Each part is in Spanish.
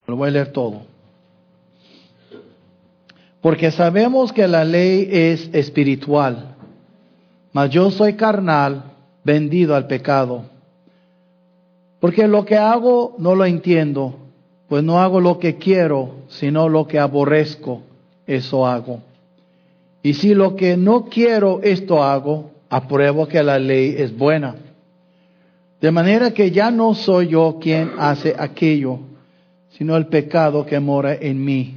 Lo voy a leer todo. Porque sabemos que la ley es espiritual, mas yo soy carnal, vendido al pecado. Porque lo que hago no lo entiendo, pues no hago lo que quiero, sino lo que aborrezco, eso hago. Y si lo que no quiero, esto hago, apruebo que la ley es buena. De manera que ya no soy yo quien hace aquello, sino el pecado que mora en mí.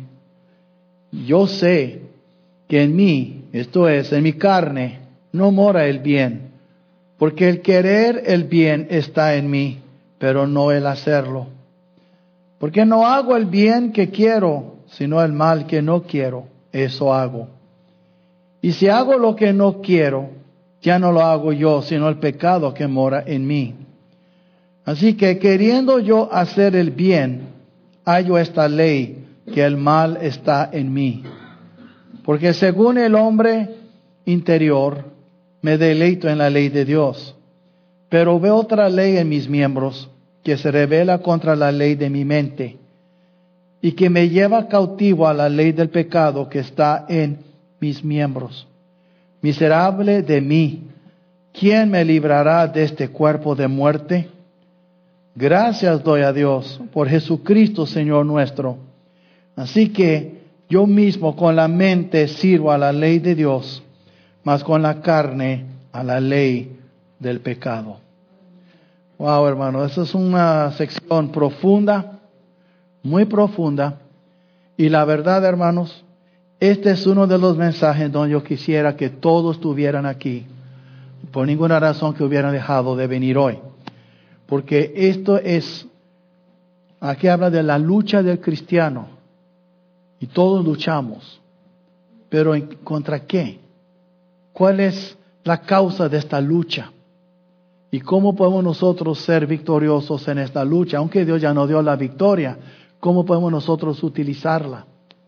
Yo sé que en mí, esto es, en mi carne, no mora el bien, porque el querer el bien está en mí, pero no el hacerlo. Porque no hago el bien que quiero, sino el mal que no quiero, eso hago. Y si hago lo que no quiero, ya no lo hago yo, sino el pecado que mora en mí. Así que queriendo yo hacer el bien, hallo esta ley, que el mal está en mí. Porque según el hombre interior, me deleito en la ley de Dios. Pero veo otra ley en mis miembros, que se rebela contra la ley de mi mente, y que me lleva cautivo a la ley del pecado que está en mis miembros. Miserable de mí, ¿quién me librará de este cuerpo de muerte? Gracias doy a Dios por Jesucristo, Señor nuestro. Así que yo mismo con la mente sirvo a la ley de Dios, mas con la carne a la ley del pecado. Wow, hermano, esa es una sección profunda, muy profunda. Y la verdad, hermanos, este es uno de los mensajes donde yo quisiera que todos estuvieran aquí. Por ninguna razón que hubieran dejado de venir hoy. Porque esto es, aquí habla de la lucha del cristiano. Y todos luchamos. Pero ¿contra qué? ¿Cuál es la causa de esta lucha? ¿Y cómo podemos nosotros ser victoriosos en esta lucha? Aunque Dios ya nos dio la victoria, ¿cómo podemos nosotros utilizarla?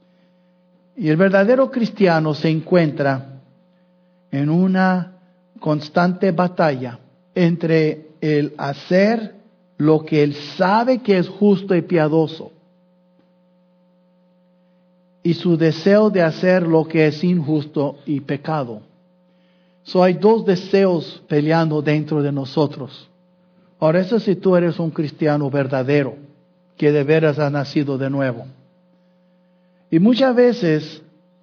Y el verdadero cristiano se encuentra en una constante batalla entre el hacer lo que él sabe que es justo y piadoso y su deseo de hacer lo que es injusto y pecado. Hay dos deseos peleando dentro de nosotros. Ahora, eso si tú eres un cristiano verdadero, que de veras has nacido de nuevo. Y muchas veces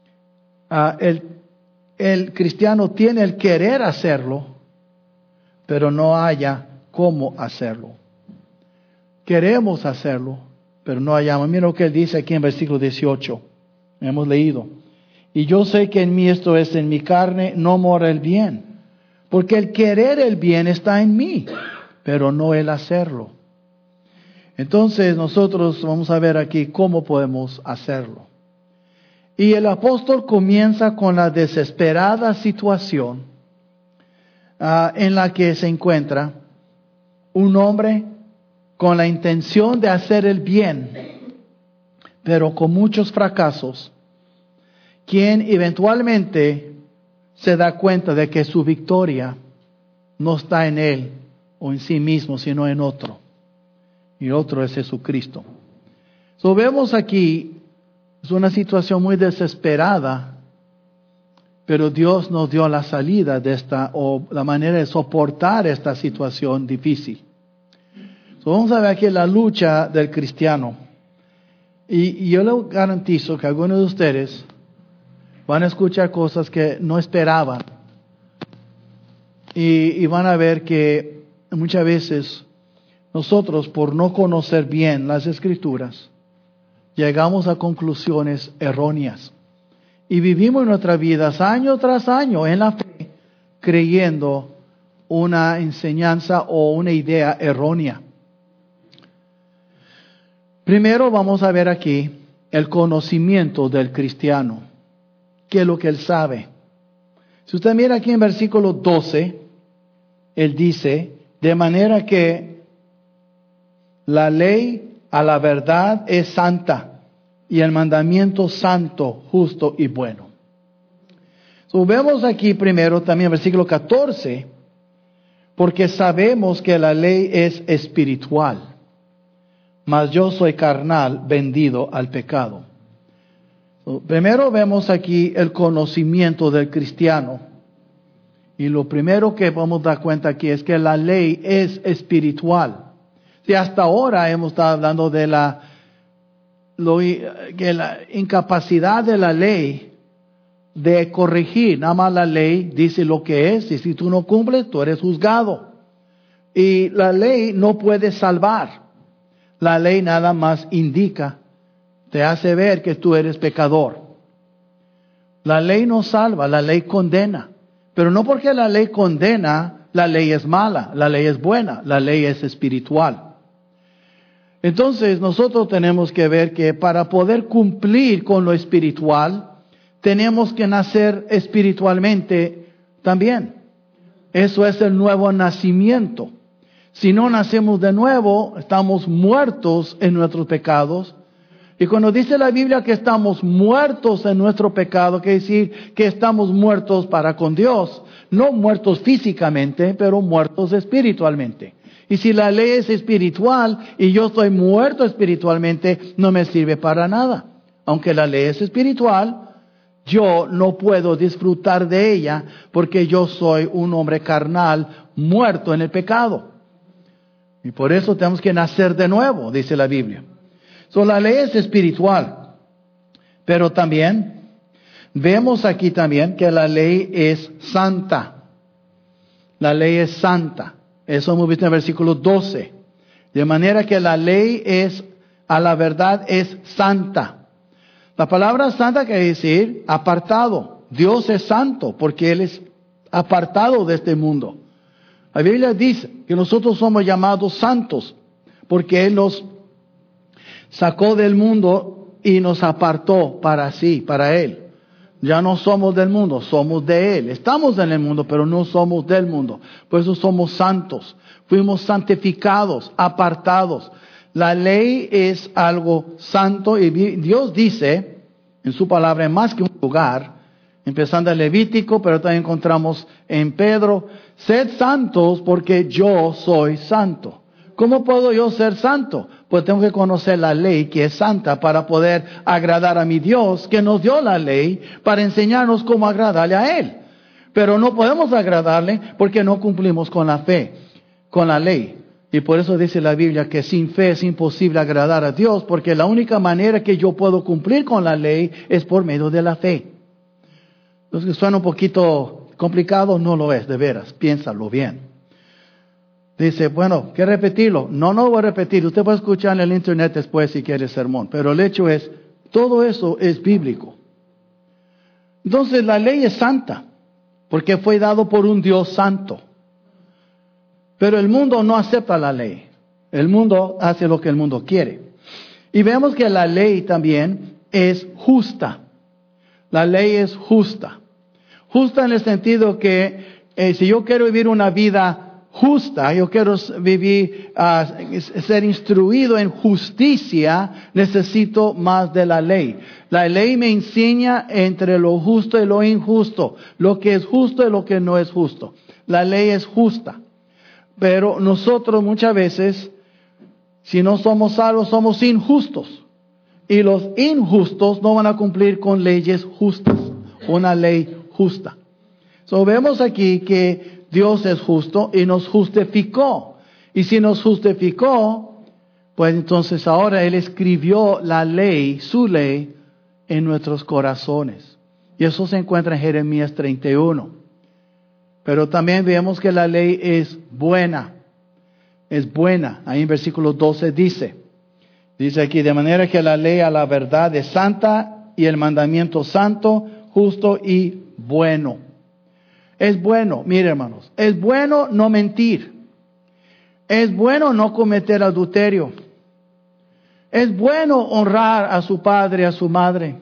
el cristiano tiene el querer hacerlo, pero no haya cómo hacerlo. Queremos hacerlo, pero no hallamos. Mira lo que él dice aquí en versículo 18. Hemos leído. Y yo sé que en mí, esto es, en mi carne, no mora el bien. Porque el querer el bien está en mí, pero no el hacerlo. Entonces nosotros vamos a ver aquí cómo podemos hacerlo. Y el apóstol comienza con la desesperada situación en la que se encuentra un hombre con la intención de hacer el bien, pero con muchos fracasos, quien eventualmente se da cuenta de que su victoria no está en él o en sí mismo, sino en otro. Y otro es Jesucristo. Vemos aquí, es una situación muy desesperada, pero Dios nos dio la salida de esta, o la manera de soportar esta situación difícil. Vamos a ver aquí la lucha del cristiano. Y yo le garantizo que algunos de ustedes van a escuchar cosas que no esperaban. Y van a ver que muchas veces nosotros, por no conocer bien las Escrituras, llegamos a conclusiones erróneas. Y vivimos nuestras vidas año tras año en la fe, creyendo una enseñanza o una idea errónea. Primero vamos a ver aquí el conocimiento del cristiano. ¿Qué es lo que él sabe? Si usted mira aquí en versículo 12, él dice, de manera que la ley a la verdad es santa y el mandamiento santo, justo y bueno. Vemos aquí primero también versículo 14, porque sabemos que la ley es espiritual, mas yo soy carnal, vendido al pecado. Primero vemos aquí el conocimiento del cristiano. Y lo primero que vamos a dar cuenta aquí es que la ley es espiritual. Si hasta ahora hemos estado hablando de la incapacidad de la ley de corregir, nada más la ley dice lo que es, y si tú no cumples, tú eres juzgado. Y la ley no puede salvar. La ley nada más indica, te hace ver que tú eres pecador. La ley no salva, la ley condena. Pero no porque la ley condena, la ley es mala, la ley es buena, la ley es espiritual. Entonces nosotros tenemos que ver que para poder cumplir con lo espiritual, tenemos que nacer espiritualmente también. Eso es el nuevo nacimiento. Si no nacemos de nuevo, estamos muertos en nuestros pecados. Y cuando dice la Biblia que estamos muertos en nuestro pecado, quiere decir que estamos muertos para con Dios. No muertos físicamente, pero muertos espiritualmente. Y si la ley es espiritual y yo estoy muerto espiritualmente, no me sirve para nada. Aunque la ley es espiritual, yo no puedo disfrutar de ella porque yo soy un hombre carnal muerto en el pecado. Y por eso tenemos que nacer de nuevo, dice la Biblia. La ley es espiritual. Pero también, vemos aquí también que la ley es santa. La ley es santa. Eso hemos visto en el versículo 12. De manera que la ley es, a la verdad, es santa. La palabra santa quiere decir apartado. Dios es santo porque Él es apartado de este mundo. La Biblia dice que nosotros somos llamados santos porque Él nos sacó del mundo y nos apartó para sí, para Él. Ya no somos del mundo, somos de Él. Estamos en el mundo, pero no somos del mundo. Por eso somos santos. Fuimos santificados, apartados. La ley es algo santo y Dios dice en su palabra en más que un lugar, empezando en Levítico, pero también encontramos en Pedro, sed santos porque yo soy santo. ¿Cómo puedo yo ser santo? Pues tengo que conocer la ley que es santa para poder agradar a mi Dios que nos dio la ley para enseñarnos cómo agradarle a Él. Pero no podemos agradarle porque no cumplimos con la fe, con la ley. Y por eso dice la Biblia que sin fe es imposible agradar a Dios, porque la única manera que yo puedo cumplir con la ley es por medio de la fe. Entonces, suena un poquito complicado, no lo es, de veras, piénsalo bien. Dice, bueno, ¿qué repetirlo? No voy a repetir, usted puede escuchar en el internet después si quiere sermón, pero el hecho es, todo eso es bíblico. Entonces, la ley es santa, porque fue dado por un Dios santo. Pero el mundo no acepta la ley. El mundo hace lo que el mundo quiere. Y vemos que la ley también es justa. La ley es justa. Justa en el sentido que si yo quiero vivir una vida justa, yo quiero vivir, ser instruido en justicia, necesito más de la ley. La ley me enseña entre lo justo y lo injusto, lo que es justo y lo que no es justo. La ley es justa. Pero nosotros muchas veces, si no somos salvos, somos injustos. Y los injustos no van a cumplir con leyes justas, una ley justa. Vemos aquí que Dios es justo y nos justificó. Y si nos justificó, pues entonces ahora Él escribió la ley, su ley, en nuestros corazones. Y eso se encuentra en Jeremías 31. Pero también vemos que la ley es buena. Es buena. Ahí en versículo 12 dice aquí, de manera que la ley a la verdad es santa y el mandamiento santo, justo y bueno. Es bueno, mire hermanos, es bueno no mentir. Es bueno no cometer adulterio. Es bueno honrar a su padre y a su madre.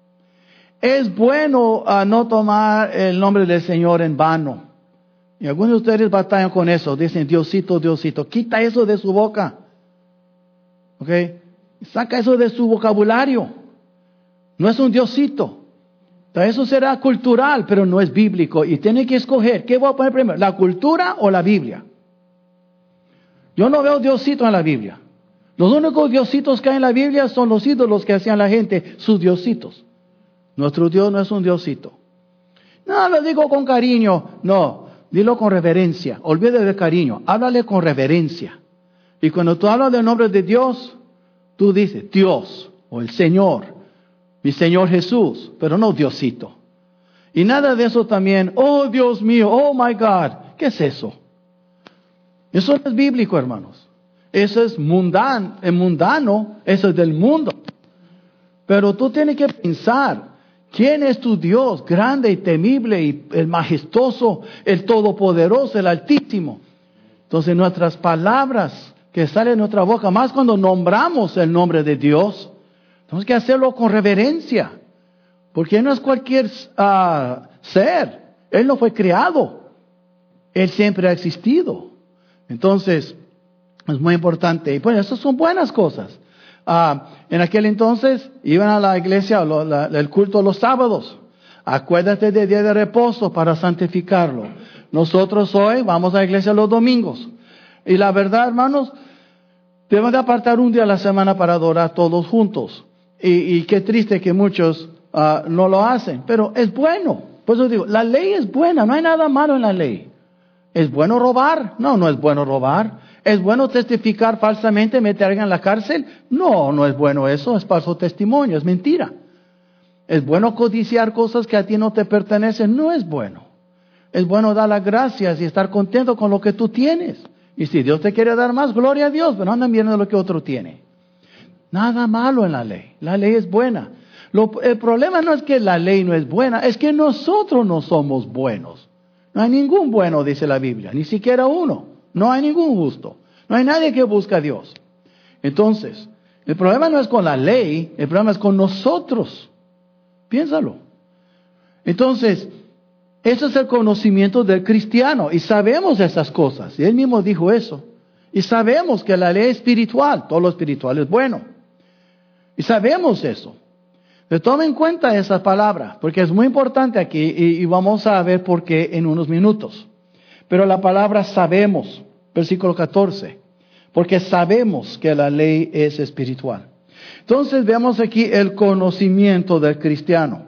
Es bueno no tomar el nombre del Señor en vano. Y algunos de ustedes batallan con eso. Dicen, Diosito, Diosito. Quita eso de su boca. ¿Ok? Saca eso de su vocabulario. No es un Diosito. Eso será cultural, pero no es bíblico. Y tiene que escoger. ¿Qué voy a poner primero? ¿La cultura o la Biblia? Yo no veo Diosito en la Biblia. Los únicos diositos que hay en la Biblia son los ídolos que hacían la gente, sus diositos. Nuestro Dios no es un diosito. No, lo digo con cariño. No, dilo con reverencia. Olvídate del cariño. Háblale con reverencia. Y cuando tú hablas del nombre de Dios, tú dices Dios o el Señor, mi Señor Jesús, pero no diosito. Y nada de eso también, oh Dios mío, oh my God. ¿Qué es eso? Eso no es bíblico, hermanos. Eso es mundano, eso es del mundo. Pero tú tienes que pensar, ¿quién es tu Dios? Grande y temible y el majestuoso, el todopoderoso, el altísimo. Entonces nuestras palabras que salen de nuestra boca, más cuando nombramos el nombre de Dios, tenemos que hacerlo con reverencia. Porque Él no es cualquier ser. Él no fue creado. Él siempre ha existido. Entonces, es muy importante. Y pues, esas son buenas cosas. En aquel entonces, iban a la iglesia, el culto los sábados. Acuérdate del día de reposo para santificarlo. Nosotros hoy vamos a la iglesia los domingos. Y la verdad, hermanos, debemos de apartar un día a la semana para adorar todos juntos. Y qué triste que muchos no lo hacen. Pero es bueno. Por eso digo, la ley es buena. No hay nada malo en la ley. ¿Es bueno robar? No, no es bueno robar. ¿Es bueno testificar falsamente, meter a alguien en la cárcel? No, no es bueno eso, es falso testimonio, es mentira. ¿Es bueno codiciar cosas que a ti no te pertenecen? No es bueno. Es bueno dar las gracias y estar contento con lo que tú tienes. Y si Dios te quiere dar más, gloria a Dios, pero no andan viendo lo que otro tiene. Nada malo en la ley es buena. El problema no es que la ley no es buena, es que nosotros no somos buenos. No hay ningún bueno, dice la Biblia, ni siquiera uno. No hay ningún justo. No hay nadie que busque a Dios. Entonces, el problema no es con la ley, el problema es con nosotros. Piénsalo. Entonces, ese es el conocimiento del cristiano. Y sabemos esas cosas. Y él mismo dijo eso. Y sabemos que la ley es espiritual. Todo lo espiritual es bueno. Y sabemos eso. Pero tome en cuenta esa palabra, porque es muy importante aquí y vamos a ver por qué en unos minutos. Pero la palabra sabemos, versículo 14, porque sabemos que la ley es espiritual. Entonces vemos aquí el conocimiento del cristiano.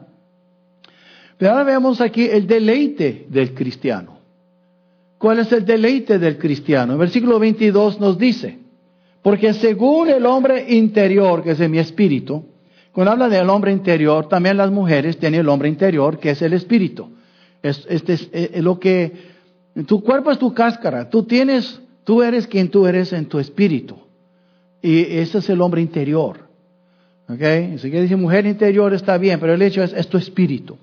Pero ahora vemos aquí el deleite del cristiano. ¿Cuál es el deleite del cristiano? En versículo 22 nos dice, porque según el hombre interior, que es mi espíritu, cuando habla del hombre interior, también las mujeres tienen el hombre interior, que es el espíritu. Es lo que, tu cuerpo es tu cáscara, tú eres quien tú eres en tu espíritu. Y ese es el hombre interior. ¿Ok? Si quiere decir mujer interior está bien, pero el hecho es tu espíritu.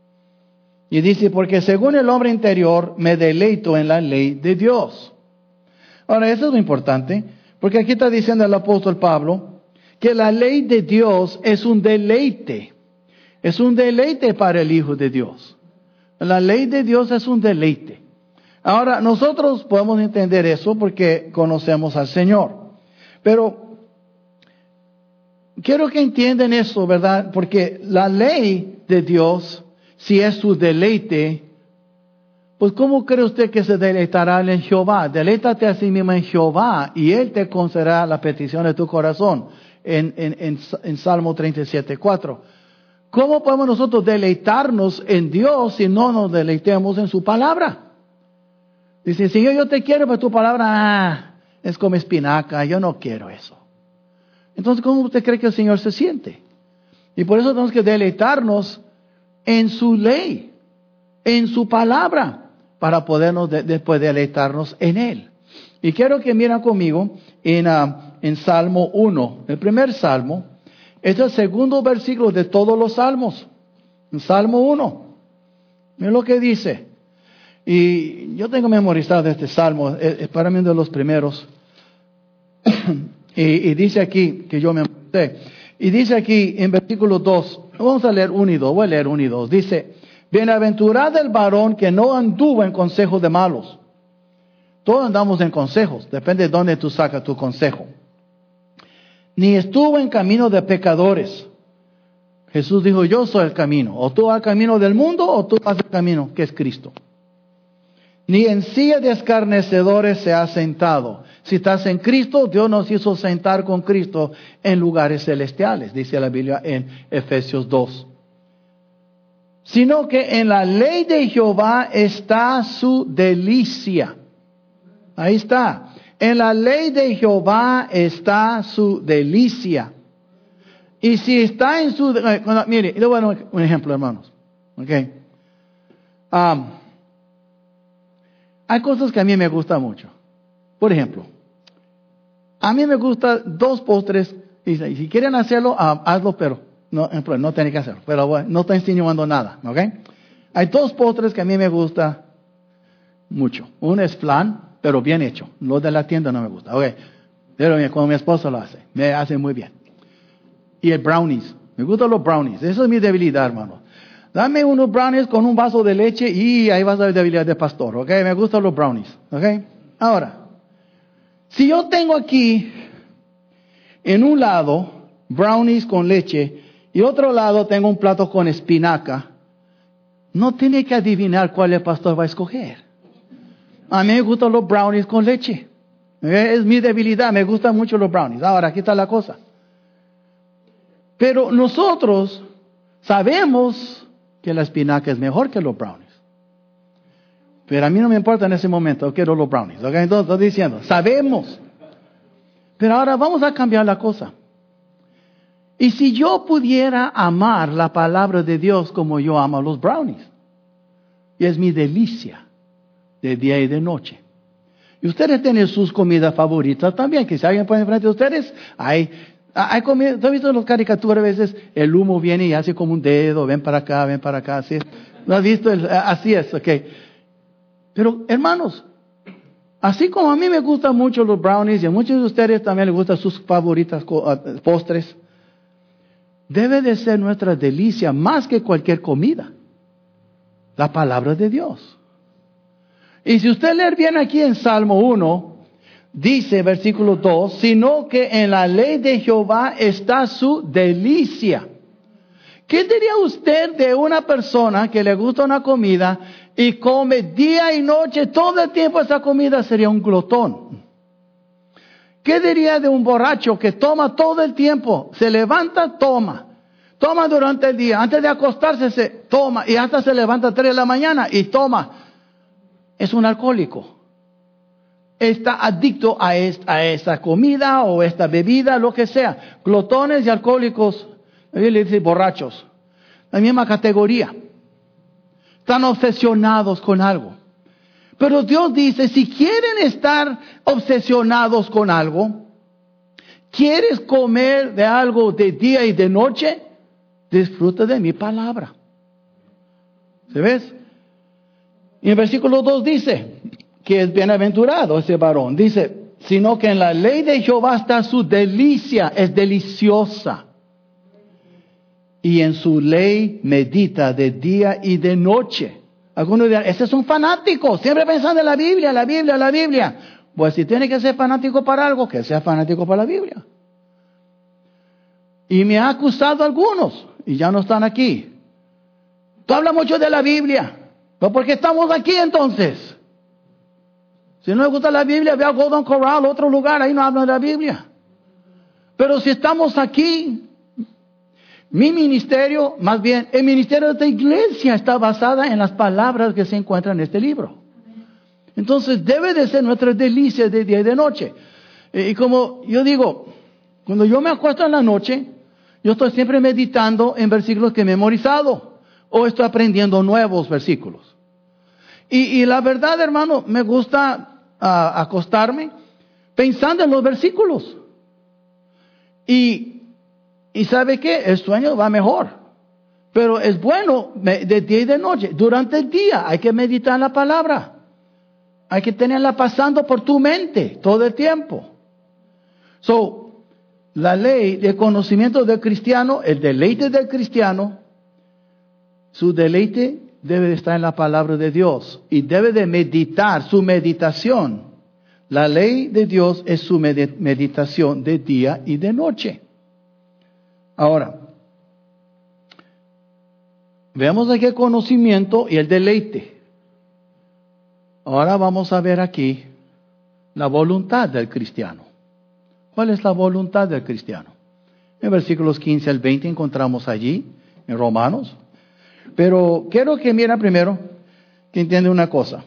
Y dice, porque según el hombre interior me deleito en la ley de Dios. Ahora, eso es lo importante, porque aquí está diciendo el apóstol Pablo, que la ley de Dios es un deleite. Es un deleite para el Hijo de Dios. La ley de Dios es un deleite. Ahora, nosotros podemos entender eso porque conocemos al Señor. Pero quiero que entiendan eso, ¿verdad? Porque la ley de Dios, si es su deleite, pues ¿cómo cree usted que se deleitará en Jehová? Deleítate a sí mismo en Jehová y Él te concederá la petición de tu corazón. En Salmo 37:4. ¿Cómo podemos nosotros deleitarnos en Dios si no nos deleitemos en su palabra? Dice, Señor, yo te quiero, pero tu palabra es como espinaca, yo no quiero eso. Entonces, ¿cómo usted cree que el Señor se siente? Y por eso tenemos que deleitarnos en su ley, en su palabra, para podernos después deleitarnos en Él. Y quiero que miren conmigo en Salmo 1, el primer Salmo, es el segundo versículo de todos los Salmos, en Salmo 1. Miren lo que dice. Y yo tengo memorizado este Salmo, es para mí uno de los primeros. y dice aquí, que yo memoricé, y dice aquí en versículo 2, vamos a leer 1 y 2, voy a leer 1 y 2, dice, bienaventurado el varón que no anduvo en consejos de malos. Todos andamos en consejos, depende de dónde tú sacas tu consejo. Ni estuvo en camino de pecadores. Jesús dijo, yo soy el camino. O tú vas al camino del mundo o tú vas al camino que es Cristo. ni en silla de escarnecedores se ha sentado. Si estás en Cristo, Dios nos hizo sentar con Cristo en lugares celestiales, dice la Biblia en Efesios 2. Sino que en la ley de Jehová está su delicia. Ahí está. En la ley de Jehová está su delicia. Y si está en su... mire, le voy a dar un ejemplo, hermanos. Okay. Hay cosas que a mí me gustan mucho. Por ejemplo, a mí me gustan 2 postres. Y si quieren hacerlo, hazlo, pero no tienen que hacerlo. Pero bueno, no está insinuando nada. ¿Okay? Hay 2 postres que a mí me gustan mucho. Uno es flan, pero bien hecho. Lo de la tienda no me gusta. Okay. Pero cuando mi esposo lo hace, me hace muy bien. Y el brownies. Me gustan los brownies. Eso es mi debilidad, hermano. Dame unos brownies con un vaso de leche y ahí vas a ver debilidad de pastor. ¿Ok? Me gustan los brownies. ¿Ok? Ahora, si yo tengo aquí en un lado brownies con leche y otro lado tengo un plato con espinaca, no tiene que adivinar cuál el pastor va a escoger. A mí me gustan los brownies con leche. ¿Ok? Es mi debilidad. Me gustan mucho los brownies. Ahora, aquí está la cosa. Pero nosotros sabemos que la espinaca es mejor que los brownies. Pero a mí no me importa en ese momento, yo quiero los brownies. ¿Okay? Entonces estoy diciendo, sabemos. Pero ahora vamos a cambiar la cosa. Y si yo pudiera amar la palabra de Dios como yo amo los brownies, y es mi delicia de día y de noche. Y ustedes tienen sus comidas favoritas también, que si alguien pone enfrente de ustedes, hay comida. ¿Tú has visto en las caricaturas a veces el humo viene y hace como un dedo, ven para acá, así? ¿No has visto? Así es, ok. Pero hermanos, así como a mí me gustan mucho los brownies y a muchos de ustedes también les gustan sus favoritas postres, debe de ser nuestra delicia más que cualquier comida, la palabra de Dios. Y si usted lee bien aquí en Salmo 1, dice, versículo 2, sino que en la ley de Jehová está su delicia. ¿Qué diría usted de una persona que le gusta una comida y come día y noche todo el tiempo esa comida? Sería un glotón. ¿Qué diría de un borracho que toma todo el tiempo? Se levanta, toma durante el día, antes de acostarse se toma y hasta se levanta a 3 de la mañana y toma. Es un alcohólico. Está adicto a esta comida o esta bebida, lo que sea. Glotones y alcohólicos, le dice borrachos, la misma categoría. Están obsesionados con algo. Pero Dios dice, si quieren estar obsesionados con algo, ¿quieres comer de algo de día y de noche? Disfruta de mi palabra. ¿Se ves? Y el versículo 2 dice que es bienaventurado ese varón. Dice, sino que en la ley de Jehová está su delicia, es deliciosa. Y en su ley medita de día y de noche. Algunos dirán, ese es un fanático, siempre pensando en la Biblia. Pues si tiene que ser fanático para algo, que sea fanático para la Biblia. Y me ha acusado algunos, y ya no están aquí. Tú hablas mucho de la Biblia, pero ¿por qué estamos aquí entonces? Si no me gusta la Biblia, ve a Golden Corral, otro lugar, ahí no hablan de la Biblia. Pero si estamos aquí, mi ministerio, más bien, el ministerio de esta iglesia está basada en las palabras que se encuentran en este libro. Entonces debe de ser nuestra delicia de día y de noche. Y como yo digo, cuando yo me acuesto en la noche, yo estoy siempre meditando en versículos que he memorizado o estoy aprendiendo nuevos versículos. Y la verdad, hermano, me gusta acostarme pensando en los versículos. Y ¿sabe qué? El sueño va mejor. Pero es bueno de día y de noche. Durante el día hay que meditar en la palabra. Hay que tenerla pasando por tu mente todo el tiempo. La ley de conocimiento del cristiano, el deleite del cristiano, su deleite debe de estar en la palabra de Dios. Y debe de meditar, su meditación. La ley de Dios es su meditación de día y de noche. Ahora, veamos aquí el conocimiento y el deleite. Ahora vamos a ver aquí la voluntad del cristiano. ¿Cuál es la voluntad del cristiano? En versículos 15 al 20 encontramos allí, en Romanos. Pero quiero que mira primero, que entienda una cosa.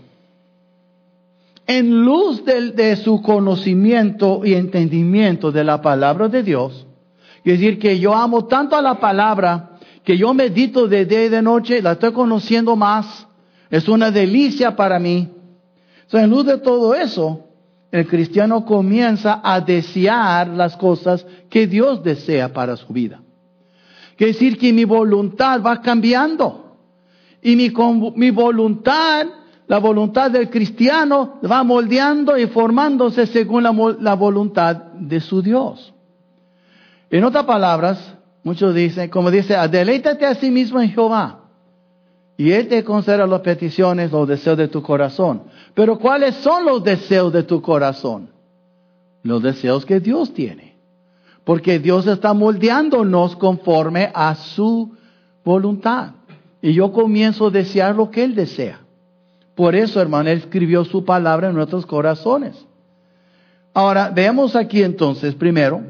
En luz de su conocimiento y entendimiento de la palabra de Dios, es decir, que yo amo tanto a la palabra, que yo medito de día y de noche, la estoy conociendo más, es una delicia para mí. Entonces, en luz de todo eso, el cristiano comienza a desear las cosas que Dios desea para su vida. Quiere decir que mi voluntad va cambiando. Y mi voluntad, la voluntad del cristiano, va moldeando y formándose según la voluntad de su Dios. En otras palabras, muchos dicen, como dice, deleítate a sí mismo en Jehová. Y Él te concederá las peticiones, los deseos de tu corazón. Pero ¿cuáles son los deseos de tu corazón? Los deseos que Dios tiene. Porque Dios está moldeándonos conforme a su voluntad. Y yo comienzo a desear lo que Él desea. Por eso, hermano, Él escribió su palabra en nuestros corazones. Ahora, veamos aquí entonces, primero,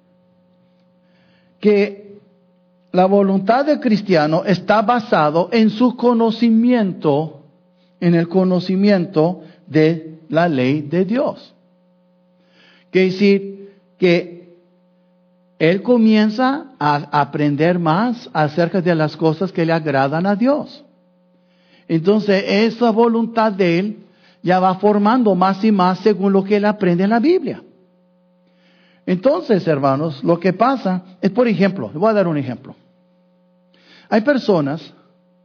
que la voluntad del cristiano está basado en su conocimiento, en el conocimiento de la ley de Dios. Quiere decir que él comienza a aprender más acerca de las cosas que le agradan a Dios. Entonces, esa voluntad de él ya va formando más y más según lo que él aprende en la Biblia. Entonces, hermanos, lo que pasa es, por ejemplo, les voy a dar un ejemplo. Hay personas,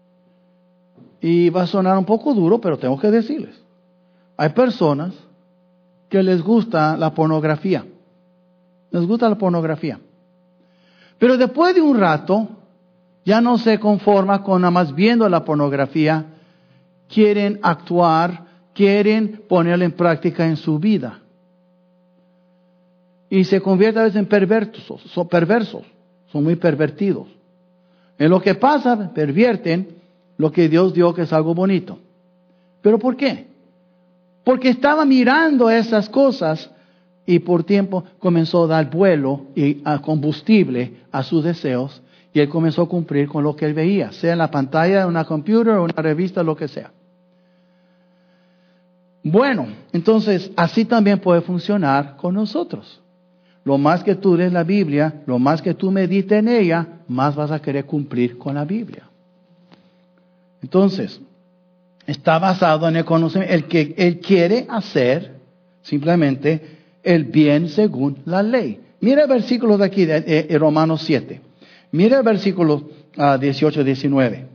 y va a sonar un poco duro, pero tengo que decirles. Hay personas que les gusta la pornografía. Les gusta la pornografía. Pero después de un rato, ya no se conforma con nada más viendo la pornografía. Quieren actuar, quieren ponerla en práctica en su vida. Y se convierten a veces en perversos, son muy pervertidos. En lo que pasa, pervierten lo que Dios dio, que es algo bonito. ¿Pero por qué? Porque estaba mirando esas cosas y por tiempo comenzó a dar vuelo y a combustible a sus deseos y él comenzó a cumplir con lo que él veía, sea en la pantalla de una computadora o una revista, lo que sea. Bueno, entonces así también puede funcionar con nosotros. Lo más que tú lees la Biblia, lo más que tú medites en ella, más vas a querer cumplir con la Biblia. Entonces, está basado en el conocimiento. El que él quiere hacer simplemente el bien según la ley. Mira el versículo de aquí, de Romanos 7. Mira el versículo 18 y 19.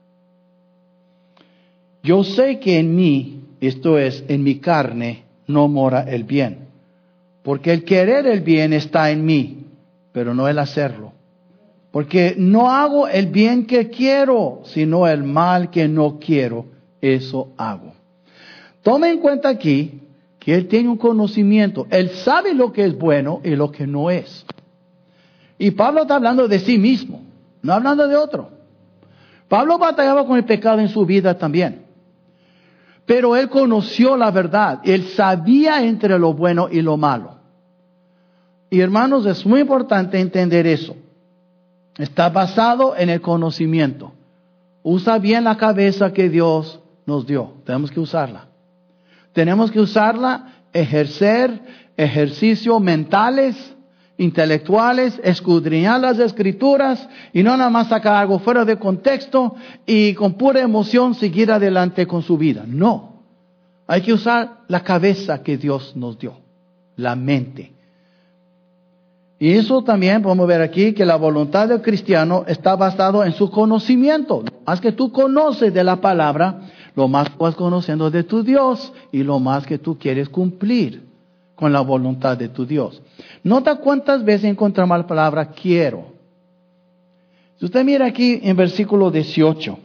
Yo sé que en mí, esto es, en mi carne, no mora el bien. Porque el querer el bien está en mí, pero no el hacerlo. Porque no hago el bien que quiero, sino el mal que no quiero, eso hago. Tome en cuenta aquí que él tiene un conocimiento. Él sabe lo que es bueno y lo que no es. Y Pablo está hablando de sí mismo, no hablando de otro. Pablo batallaba con el pecado en su vida también. Pero él conoció la verdad. Él sabía entre lo bueno y lo malo. Y hermanos, es muy importante entender eso. Está basado en el conocimiento. Usa bien la cabeza que Dios nos dio. Tenemos que usarla. Tenemos que usarla, ejercer ejercicios mentales, intelectuales, escudriñar las escrituras y no nada más sacar algo fuera de contexto y con pura emoción seguir adelante con su vida. No. Hay que usar la cabeza que Dios nos dio. La mente. Y eso también podemos ver aquí que la voluntad del cristiano está basado en su conocimiento. Lo más que tú conoces de la palabra, lo más que vas conociendo de tu Dios y lo más que tú quieres cumplir con la voluntad de tu Dios. Nota cuántas veces encontramos la palabra quiero. Si usted mira aquí en versículo 18,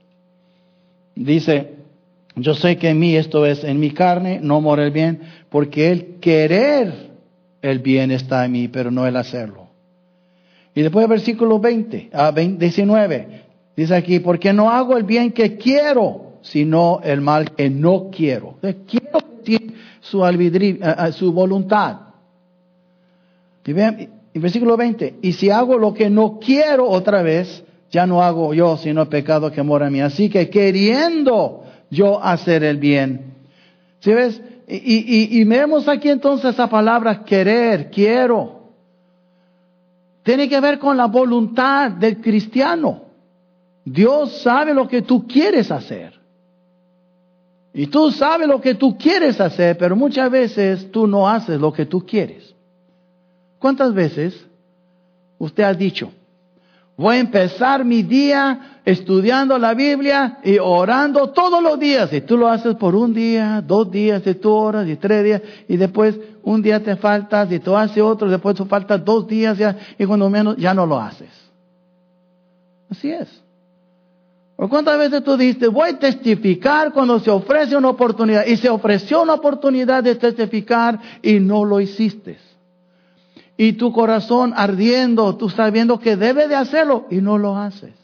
dice, yo sé que en mí, esto es, en mi carne, no mora el bien, porque el querer el bien está en mí, pero no el hacerlo. Y después el versículo 19, dice aquí, porque no hago el bien que quiero, sino el mal que no quiero. Quiero su albedrío, su voluntad. Y vean, en versículo 20, y si hago lo que no quiero otra vez, ya no hago yo, sino el pecado que mora en mí. Así que queriendo yo hacer el bien. ¿Sí ves? Y vemos aquí entonces esa palabra querer, quiero. Tiene que ver con la voluntad del cristiano. Dios sabe lo que tú quieres hacer. Y tú sabes lo que tú quieres hacer, pero muchas veces tú no haces lo que tú quieres. ¿Cuántas veces usted ha dicho, voy a empezar mi día estudiando la Biblia y orando todos los días? Y tú lo haces por un día, 2 días, y 2 horas, y 3 días, y después un día te faltas, y tú haces otro, después te faltas 2 días, ya, y cuando menos ya no lo haces. Así es. ¿O cuántas veces tú dijiste, voy a testificar cuando se ofrece una oportunidad? Y se ofreció una oportunidad de testificar y no lo hiciste. Y tu corazón ardiendo, tú sabiendo que debe de hacerlo y no lo haces.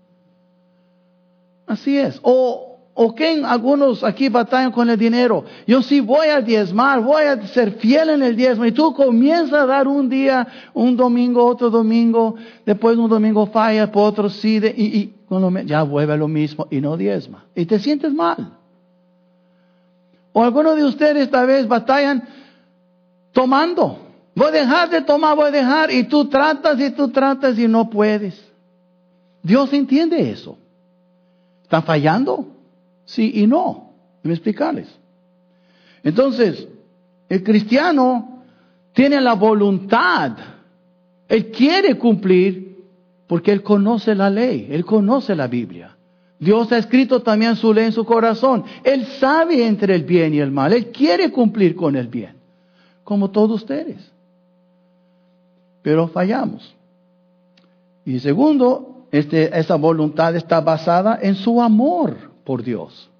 Así es. O que algunos aquí batallan con el dinero. Yo sí voy a diezmar, voy a ser fiel en el diezmo. Y tú comienzas a dar un día, un domingo, otro domingo. Después un domingo falla, por otro sí. Y cuando ya vuelve a lo mismo y no diezma. Y te sientes mal. O algunos de ustedes tal vez batallan tomando. Voy a dejar de tomar, voy a dejar. Y tú tratas y no puedes. Dios entiende eso. ¿Están fallando? Sí y no. Déjame explicarles. Entonces, el cristiano tiene la voluntad. Él quiere cumplir porque él conoce la ley. Él conoce la Biblia. Dios ha escrito también su ley en su corazón. Él sabe entre el bien y el mal. Él quiere cumplir con el bien. Como todos ustedes. Pero fallamos. Y segundo, esa voluntad está basada en su amor por Dios.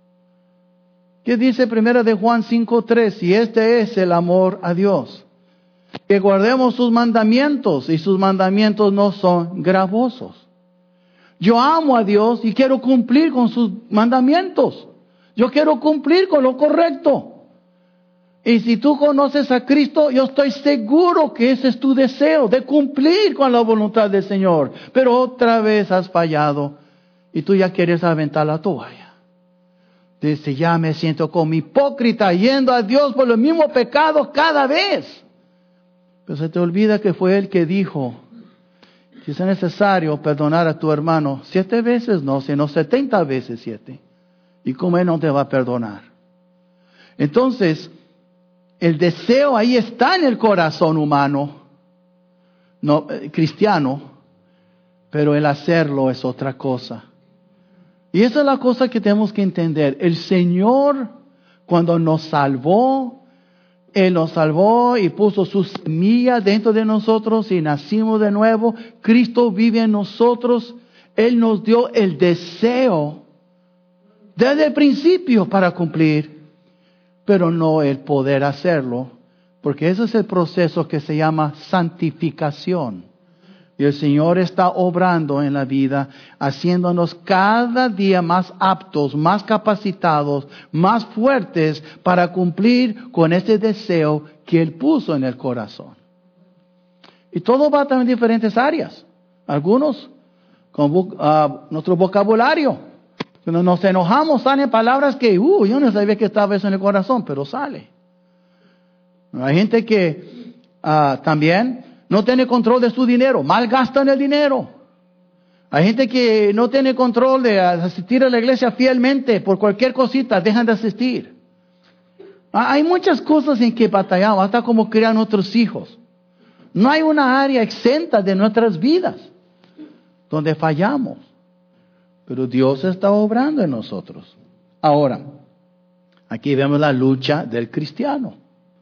¿Qué dice 1 de Juan 5:3? Y este es el amor a Dios, que guardemos sus mandamientos, y sus mandamientos no son gravosos. Yo amo a Dios y quiero cumplir con sus mandamientos. Yo quiero cumplir con lo correcto. Y si tú conoces a Cristo, yo estoy seguro que ese es tu deseo, de cumplir con la voluntad del Señor. Pero otra vez has fallado y tú ya quieres aventar la toalla. Dice, ya me siento como hipócrita yendo a Dios por los mismos pecados cada vez. Pero se te olvida que fue Él que dijo, si es necesario perdonar a tu hermano 7 veces, no, sino 70 veces 7. ¿Y cómo Él no te va a perdonar? Entonces, el deseo ahí está en el corazón humano, no cristiano, pero el hacerlo es otra cosa. Y esa es la cosa que tenemos que entender. El Señor, cuando nos salvó, Él nos salvó y puso su semilla dentro de nosotros y nacimos de nuevo. Cristo vive en nosotros. Él nos dio el deseo desde el principio para cumplir, pero no el poder hacerlo, porque ese es el proceso que se llama santificación. Y el Señor está obrando en la vida, haciéndonos cada día más aptos, más capacitados, más fuertes para cumplir con ese deseo que Él puso en el corazón. Y todo va también en diferentes áreas. Algunos con nuestro vocabulario. Cuando nos enojamos salen palabras que, yo no sabía que estaba eso en el corazón, pero sale. Hay gente que también no tiene control de su dinero, malgastan el dinero. Hay gente que no tiene control de asistir a la iglesia fielmente, por cualquier cosita dejan de asistir. Hay muchas cosas en que batallamos, hasta como criar nuestros hijos. No hay una área exenta de nuestras vidas donde fallamos. Pero Dios está obrando en nosotros. Ahora, aquí vemos la lucha del cristiano.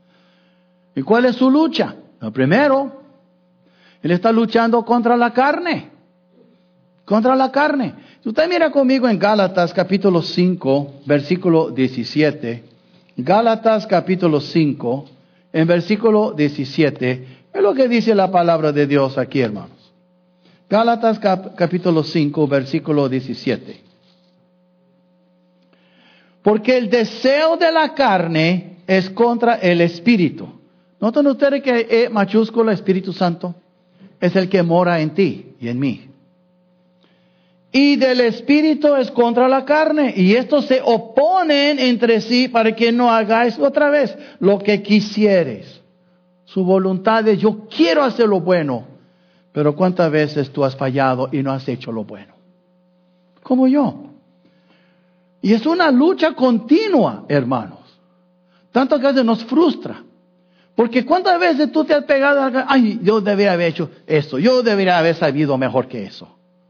¿Y cuál es su lucha? Lo primero, él está luchando contra la carne. Contra la carne. Si usted mira conmigo en Gálatas capítulo 5, versículo 17. Gálatas capítulo 5, en versículo 17. Es lo que dice la palabra de Dios aquí, hermanos. Gálatas capítulo 5, versículo 17. Porque el deseo de la carne es contra el Espíritu. ¿Notan ustedes que E mayúscula, Espíritu Santo, es el que mora en ti y en mí? Y del Espíritu es contra la carne. Y estos se oponen entre sí para que no hagáis otra vez lo que quisieres. Su voluntad es, yo quiero hacer lo bueno. Pero ¿cuántas veces tú has fallado y no has hecho lo bueno? Como yo. Y es una lucha continua, hermanos. Tanto que a veces nos frustra. Porque ¿cuántas veces tú te has pegado a... Ay, yo debería haber hecho esto. Yo debería haber sabido mejor que eso.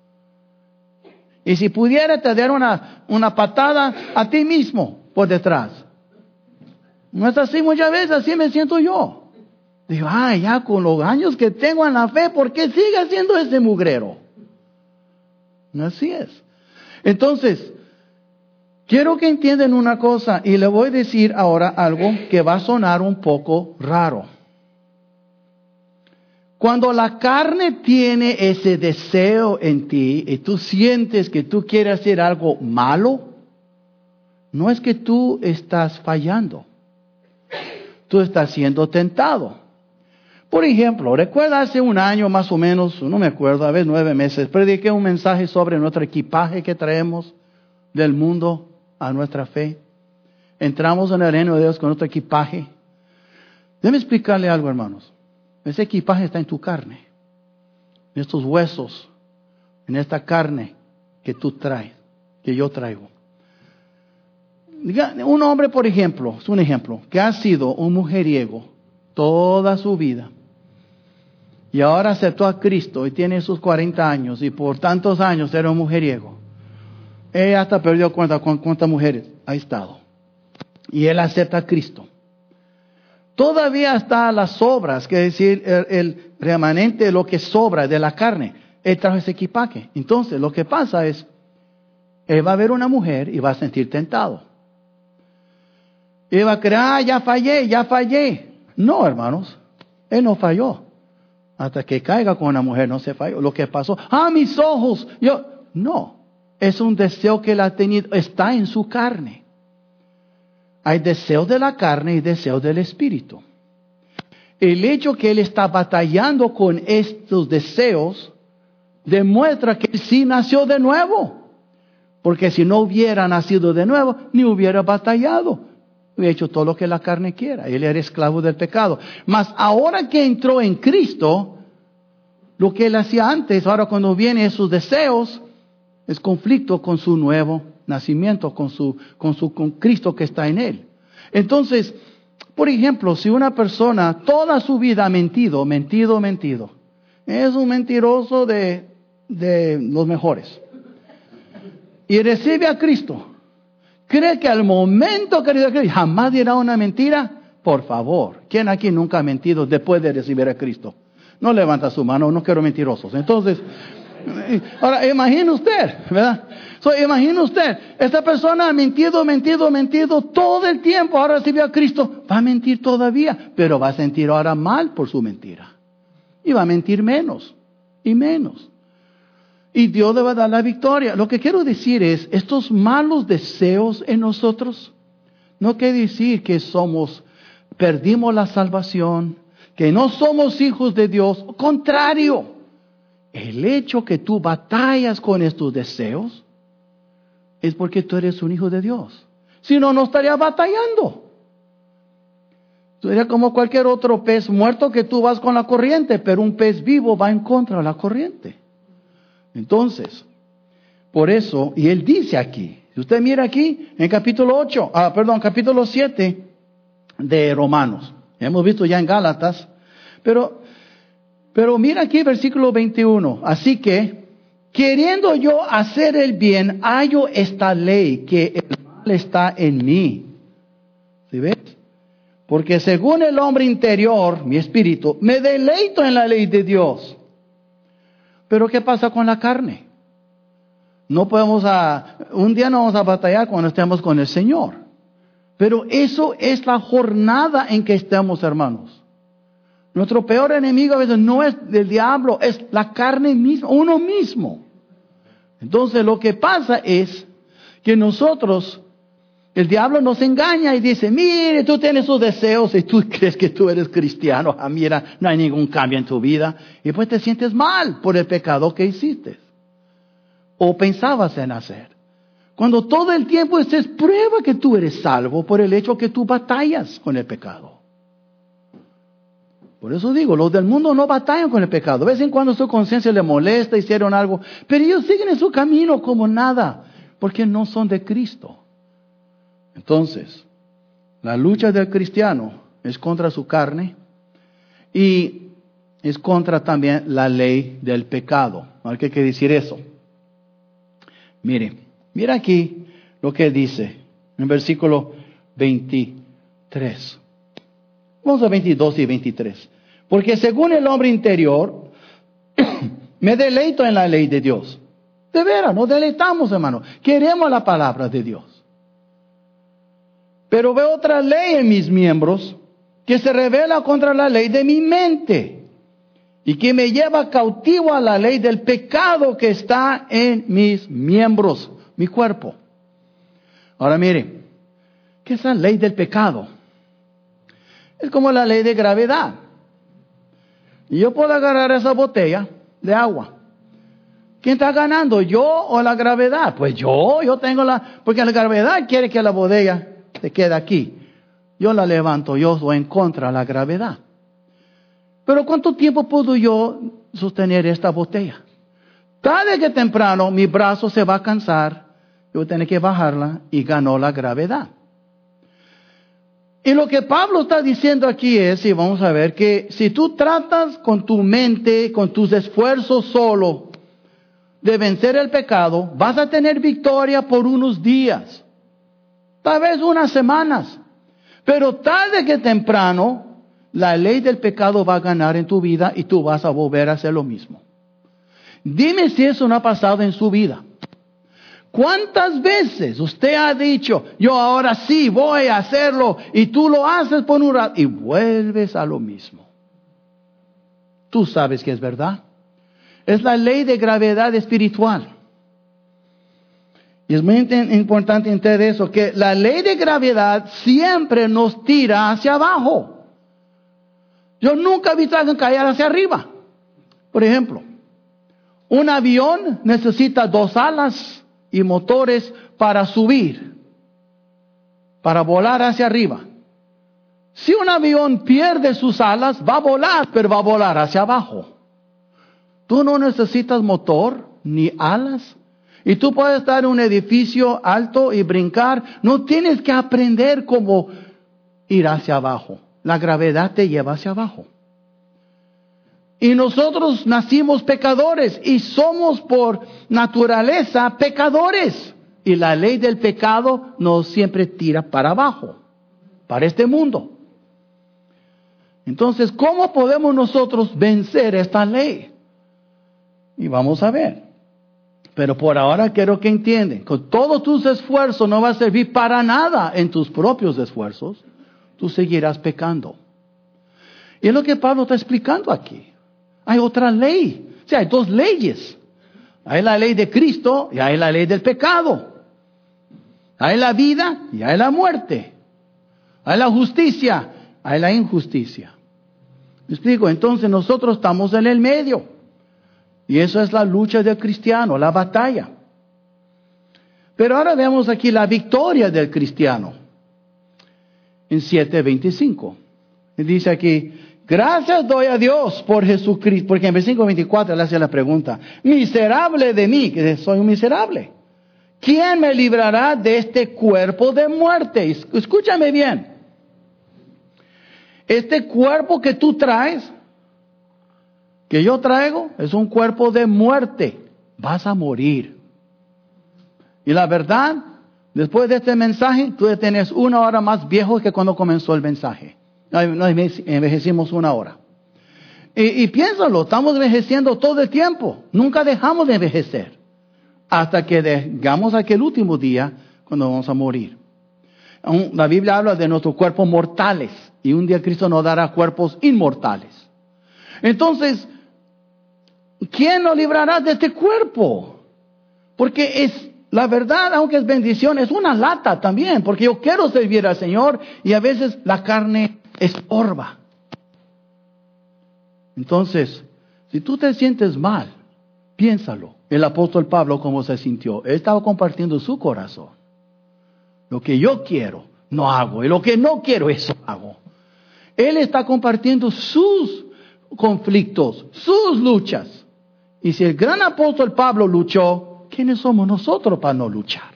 Y si pudiera te dar una patada a ti mismo por detrás. No es así muchas veces, así me siento yo. Digo, ay, ya con los años que tengo en la fe, ¿por qué sigue siendo ese mugrero? No así es. Entonces, quiero que entiendan una cosa y le voy a decir ahora algo que va a sonar un poco raro. Cuando la carne tiene ese deseo en ti y tú sientes que tú quieres hacer algo malo, no es que tú estás fallando. Tú estás siendo tentado. Por ejemplo, recuerda hace un año más o menos, no me acuerdo, a veces 9 meses, prediqué un mensaje sobre nuestro equipaje que traemos del mundo a nuestra fe. Entramos en el reino de Dios con nuestro equipaje. Déjame explicarle algo, hermanos. Ese equipaje está en tu carne, en estos huesos, en esta carne que tú traes, que yo traigo. Un hombre, por ejemplo, es un ejemplo, que ha sido un mujeriego toda su vida y ahora aceptó a Cristo y tiene sus 40 años y por tantos años era un mujeriego. Él hasta perdió cuenta con cuántas mujeres ha estado. Y él acepta a Cristo. Todavía está las obras, que es decir, el remanente, lo que sobra de la carne. Él trajo ese equipaje. Entonces, lo que pasa es, él va a ver una mujer y va a sentir tentado. Y va a creer, ya fallé. No, hermanos, él no falló. Hasta que caiga con una mujer no se falló. Lo que pasó, mis ojos, no. Es un deseo que él ha tenido, está en su carne. Hay deseo de la carne y deseo del espíritu. El hecho que él está batallando con estos deseos demuestra que él sí nació de nuevo. Porque si no hubiera nacido de nuevo, ni hubiera batallado. Hubiera hecho todo lo que la carne quiera. Él era esclavo del pecado. Mas ahora que entró en Cristo, lo que él hacía antes, ahora cuando vienen esos deseos, es conflicto con su nuevo nacimiento, con Cristo que está en él. Entonces, por ejemplo, si una persona toda su vida ha mentido, es un mentiroso de los mejores, y recibe a Cristo, ¿cree que al momento que recibe a Cristo jamás dirá una mentira? Por favor, ¿quién aquí nunca ha mentido después de recibir a Cristo? No levanta su mano, no quiero mentirosos. Entonces, ahora imagine usted, ¿verdad? Imagine usted, esta persona ha mentido todo el tiempo, ahora recibió a Cristo, va a mentir todavía, pero va a sentir ahora mal por su mentira. Y va a mentir menos y menos. Y Dios le va a dar la victoria. Lo que quiero decir es, estos malos deseos en nosotros, no quiere decir que perdimos la salvación, que no somos hijos de Dios. Al contrario, el hecho que tú batallas con estos deseos es porque tú eres un hijo de Dios. Si no, no estarías batallando. Sería como cualquier otro pez muerto que tú vas con la corriente, pero un pez vivo va en contra de la corriente. Entonces, por eso, y él dice aquí, si usted mira aquí, en capítulo 7 de Romanos. Hemos visto ya en Gálatas, pero mira aquí versículo 21. Así que, queriendo yo hacer el bien, hallo esta ley, que el mal está en mí. ¿Sí ves? Porque según el hombre interior, mi espíritu, me deleito en la ley de Dios. Pero ¿qué pasa con la carne? Un día no vamos a batallar cuando estemos con el Señor. Pero eso es la jornada en que estamos, hermanos. Nuestro peor enemigo a veces no es del diablo, es la carne misma, uno mismo. Entonces lo que pasa es que nosotros El diablo nos engaña y dice, mire, tú tienes sus deseos y tú crees que tú eres cristiano. Ah, mira, no hay ningún cambio en tu vida. Y pues te sientes mal por el pecado que hiciste. O pensabas en hacer. Cuando todo el tiempo es prueba que tú eres salvo por el hecho que tú batallas con el pecado. Por eso digo, los del mundo no batallan con el pecado. De vez en cuando su conciencia le molesta, hicieron algo. Pero ellos siguen en su camino como nada. Porque no son de Cristo. Entonces, la lucha del cristiano es contra su carne y es contra también la ley del pecado. ¿Qué quiere decir eso? Mira aquí lo que dice en versículo 23. Vamos a 22 y 23. Porque según el hombre interior, me deleito en la ley de Dios. De veras, nos deleitamos, hermano. Queremos la palabra de Dios. Pero veo otra ley en mis miembros que se revela contra la ley de mi mente y que me lleva cautivo a la ley del pecado que está en mis miembros, mi cuerpo. Ahora mire, ¿qué es la ley del pecado? Es como la ley de gravedad. Y yo puedo agarrar esa botella de agua. ¿Quién está ganando, yo o la gravedad? Pues yo tengo porque la gravedad quiere que la botella se queda aquí. Yo la levanto, yo voy en contra de la gravedad. Pero ¿cuánto tiempo puedo yo sostener esta botella? Tarde que temprano mi brazo se va a cansar, yo voy a tener que bajarla y ganó la gravedad. Y lo que Pablo está diciendo aquí es, y vamos a ver, que si tú tratas con tu mente, con tus esfuerzos solo de vencer el pecado, vas a tener victoria por unos días. Tal vez unas semanas. Pero tarde que temprano, la ley del pecado va a ganar en tu vida y tú vas a volver a hacer lo mismo. Dime si eso no ha pasado en su vida. ¿Cuántas veces usted ha dicho, yo ahora sí voy a hacerlo, y tú lo haces por un rato y vuelves a lo mismo? Tú sabes que es verdad. Es la ley de gravedad espiritual. Y es muy importante entender eso, que la ley de gravedad siempre nos tira hacia abajo. Yo nunca he visto a alguien caer hacia arriba. Por ejemplo, un avión necesita 2 alas y motores para subir, para volar hacia arriba. Si un avión pierde sus alas, va a volar, pero va a volar hacia abajo. Tú no necesitas motor ni alas. Y tú puedes estar en un edificio alto y brincar. No tienes que aprender cómo ir hacia abajo. La gravedad te lleva hacia abajo. Y nosotros nacimos pecadores y somos por naturaleza pecadores. Y la ley del pecado nos siempre tira para abajo, para este mundo. Entonces, ¿cómo podemos nosotros vencer esta ley? Y vamos a ver. Pero por ahora quiero que entiendan, con todos tus esfuerzos no va a servir para nada en tus propios esfuerzos. Tú seguirás pecando. Y es lo que Pablo está explicando aquí. Hay otra ley. O sea, hay 2 leyes. Hay la ley de Cristo y hay la ley del pecado. Hay la vida y hay la muerte. Hay la justicia, hay la injusticia. ¿Me explico? Entonces nosotros estamos en el medio. Y eso es la lucha del cristiano, la batalla. Pero ahora vemos aquí la victoria del cristiano. En 7:25. Dice aquí, gracias doy a Dios por Jesucristo. Porque en versículo 24 le hace la pregunta, miserable de mí, que soy un miserable. ¿Quién me librará de este cuerpo de muerte? Escúchame bien. Este cuerpo que tú traes, que yo traigo, es un cuerpo de muerte. Vas a morir. Y la verdad, después de este mensaje, tú tienes 1 hora más viejo que cuando comenzó el mensaje. No envejecimos 1 hora. Y piénsalo, estamos envejeciendo todo el tiempo. Nunca dejamos de envejecer. Hasta que llegamos a aquel último día, cuando vamos a morir. La Biblia habla de nuestros cuerpos mortales. Y un día Cristo nos dará cuerpos inmortales. Entonces, ¿quién nos librará de este cuerpo? Porque la verdad, aunque es bendición, es una lata también, porque yo quiero servir al Señor y a veces la carne estorba. Entonces, si tú te sientes mal, piénsalo. El apóstol Pablo, ¿cómo se sintió? Él estaba compartiendo su corazón. Lo que yo quiero, no hago. Y lo que no quiero, eso hago. Él está compartiendo sus conflictos, sus luchas. Y si el gran apóstol Pablo luchó, ¿quiénes somos nosotros para no luchar?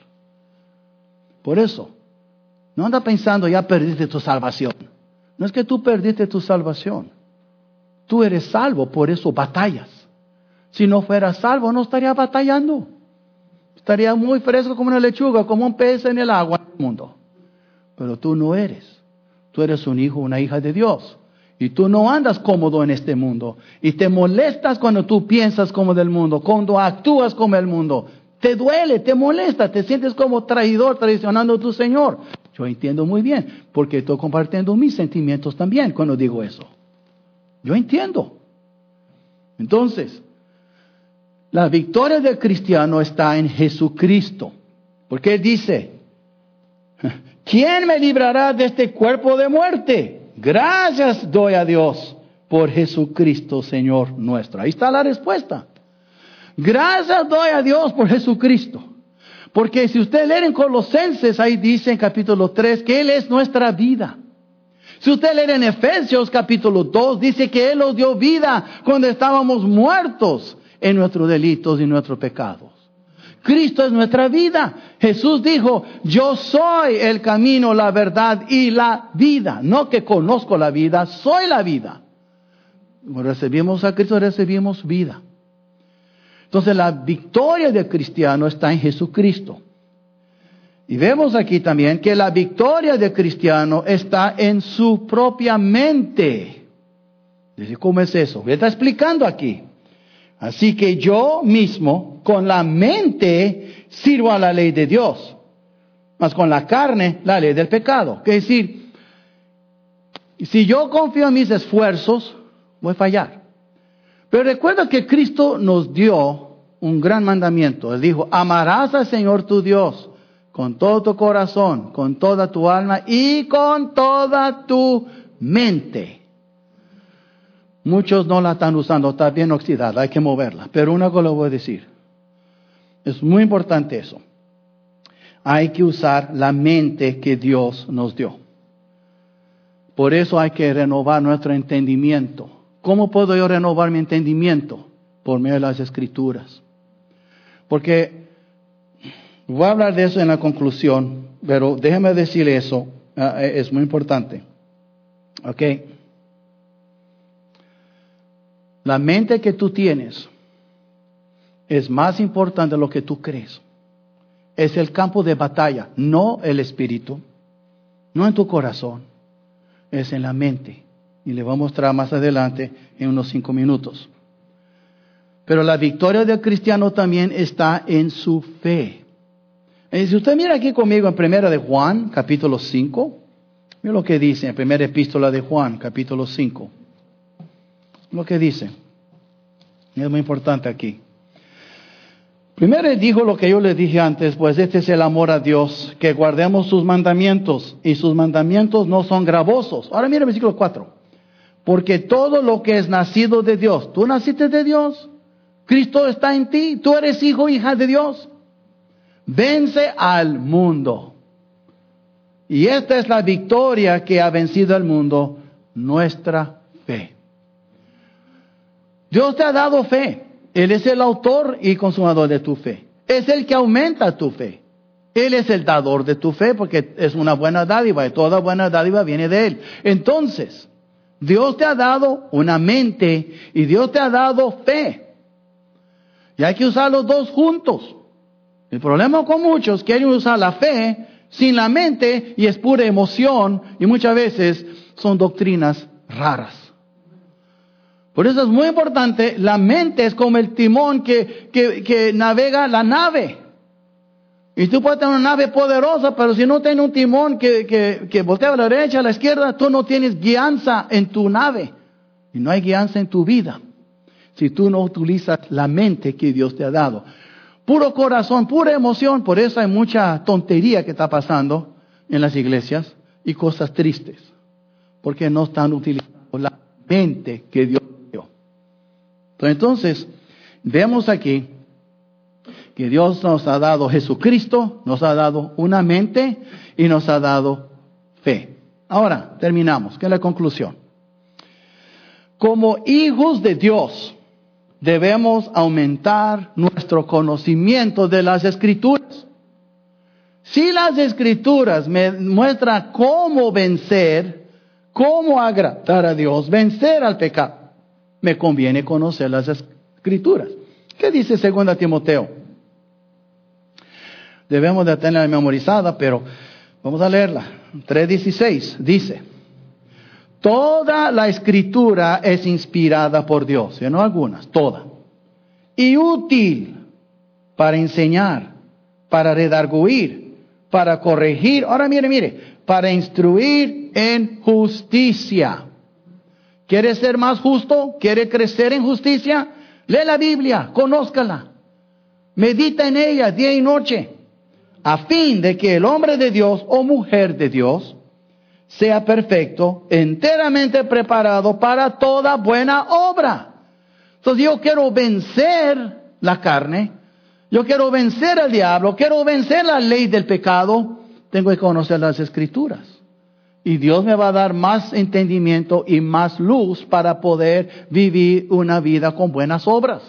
Por eso, no anda pensando ya perdiste tu salvación. No es que tú perdiste tu salvación. Tú eres salvo, por eso batallas. Si no fueras salvo, no estaría batallando. Estaría muy fresco como una lechuga, como un pez en el agua del mundo. Pero tú no eres. Tú eres un hijo, una hija de Dios. Y tú no andas cómodo en este mundo. Y te molestas cuando tú piensas como del mundo, cuando actúas como el mundo. Te duele, te molesta, te sientes como traidor, traicionando a tu Señor. Yo entiendo muy bien, porque estoy compartiendo mis sentimientos también cuando digo eso. Yo entiendo. Entonces, la victoria del cristiano está en Jesucristo. Porque Él dice, ¿quién me librará de este cuerpo de muerte? Gracias doy a Dios por Jesucristo, Señor nuestro. Ahí está la respuesta. Gracias doy a Dios por Jesucristo. Porque si usted lee en Colosenses, ahí dice en capítulo 3 que Él es nuestra vida. Si usted lee en Efesios capítulo 2, dice que Él nos dio vida cuando estábamos muertos en nuestros delitos y nuestros pecados. Cristo es nuestra vida. Jesús dijo, yo soy el camino, la verdad y la vida. No que conozco la vida, soy la vida. Cuando recibimos a Cristo, recibimos vida. Entonces la victoria del cristiano está en Jesucristo. Y vemos aquí también que la victoria del cristiano está en su propia mente. Dice, ¿cómo es eso? Él está explicando aquí. Así que yo mismo, con la mente, sirvo a la ley de Dios. Mas con la carne, la ley del pecado. Es decir, si yo confío en mis esfuerzos, voy a fallar. Pero recuerda que Cristo nos dio un gran mandamiento. Él dijo, amarás al Señor tu Dios con todo tu corazón, con toda tu alma y con toda tu mente. Muchos no la están usando, está bien oxidada, hay que moverla. Pero una cosa lo voy a decir. Es muy importante eso. Hay que usar la mente que Dios nos dio. Por eso hay que renovar nuestro entendimiento. ¿Cómo puedo yo renovar mi entendimiento? Por medio de las Escrituras. Porque voy a hablar de eso en la conclusión, pero déjeme decir eso, es muy importante. ¿Ok? La mente que tú tienes es más importante de lo que tú crees. Es el campo de batalla, no el espíritu, no en tu corazón, es en la mente. Y le voy a mostrar más adelante en unos 5 minutos. Pero la victoria del cristiano también está en su fe. Y si usted mira aquí conmigo en 1 de Juan, capítulo 5, mira lo que dice en primera epístola de Juan, capítulo 5. Lo que dice. Es muy importante aquí. Primero dijo lo que yo le dije antes, pues este es el amor a Dios, que guardemos sus mandamientos, y sus mandamientos no son gravosos. Ahora mira el versículo 4. Porque todo lo que es nacido de Dios, tú naciste de Dios, Cristo está en ti, tú eres hijo, hija de Dios, vence al mundo. Y esta es la victoria que ha vencido al mundo, nuestra fe. Dios te ha dado fe. Él es el autor y consumador de tu fe. Es el que aumenta tu fe. Él es el dador de tu fe porque es una buena dádiva y toda buena dádiva viene de Él. Entonces, Dios te ha dado una mente y Dios te ha dado fe. Y hay que usar los dos juntos. El problema con muchos quieren usar la fe sin la mente y es pura emoción y muchas veces son doctrinas raras. Por eso es muy importante, la mente es como el timón que navega la nave. Y tú puedes tener una nave poderosa, pero si no tienes un timón que voltea a la derecha, a la izquierda, tú no tienes guianza en tu nave. Y no hay guianza en tu vida si tú no utilizas la mente que Dios te ha dado. puro corazón, pura emoción. Por eso hay mucha tontería que está pasando en las iglesias y cosas tristes, porque no están utilizando la mente que Dios dio. Entonces, vemos aquí que Dios nos ha dado Jesucristo, nos ha dado una mente y nos ha dado fe. Ahora, terminamos, que es la conclusión. Como hijos de Dios, debemos aumentar nuestro conocimiento de las Escrituras. Si las Escrituras me muestran cómo vencer, cómo agradar a Dios, vencer al pecado, me conviene conocer las Escrituras. ¿Qué dice 2 Timoteo? Debemos de tenerla memorizada, pero vamos a leerla. 3:16 dice: toda la Escritura es inspirada por Dios, y no algunas, toda, y útil para enseñar, para redarguir, para corregir. Ahora mire, para instruir en justicia. ¿Quiere ser más justo? ¿Quiere crecer en justicia? Lee la Biblia, conózcala, medita en ella día y noche, a fin de que el hombre de Dios o mujer de Dios sea perfecto, enteramente preparado para toda buena obra. Entonces yo quiero vencer la carne, yo quiero vencer al diablo, quiero vencer la ley del pecado, tengo que conocer las Escrituras. Y Dios me va a dar más entendimiento y más luz para poder vivir una vida con buenas obras.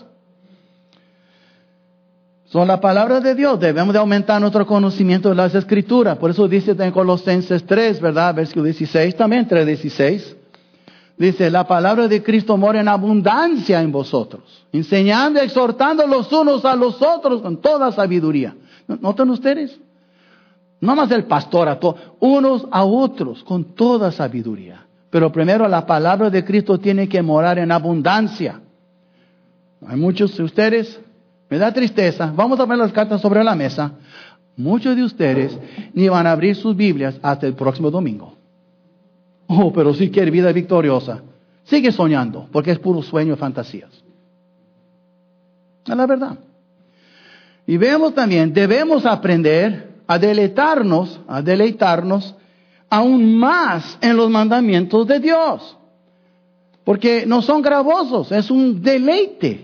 Son la palabra de Dios. Debemos de aumentar nuestro conocimiento de las Escrituras. Por eso dice en Colosenses 3, ¿verdad? Versículo 16, también 3:16. Dice, la palabra de Cristo mora en abundancia en vosotros, enseñando y exhortando los unos a los otros con toda sabiduría. ¿Notan ustedes? No más el pastor a todos, unos a otros con toda sabiduría. Pero primero la palabra de Cristo tiene que morar en abundancia. Hay muchos de ustedes, me da tristeza, vamos a poner las cartas sobre la mesa. Muchos de ustedes ni van a abrir sus Biblias hasta el próximo domingo. Oh, pero si quiere vida victoriosa, sigue soñando, porque es puro sueño y fantasías. Es la verdad. Y vemos también, debemos aprender a deleitarnos aún más en los mandamientos de Dios. Porque no son gravosos, es un deleite.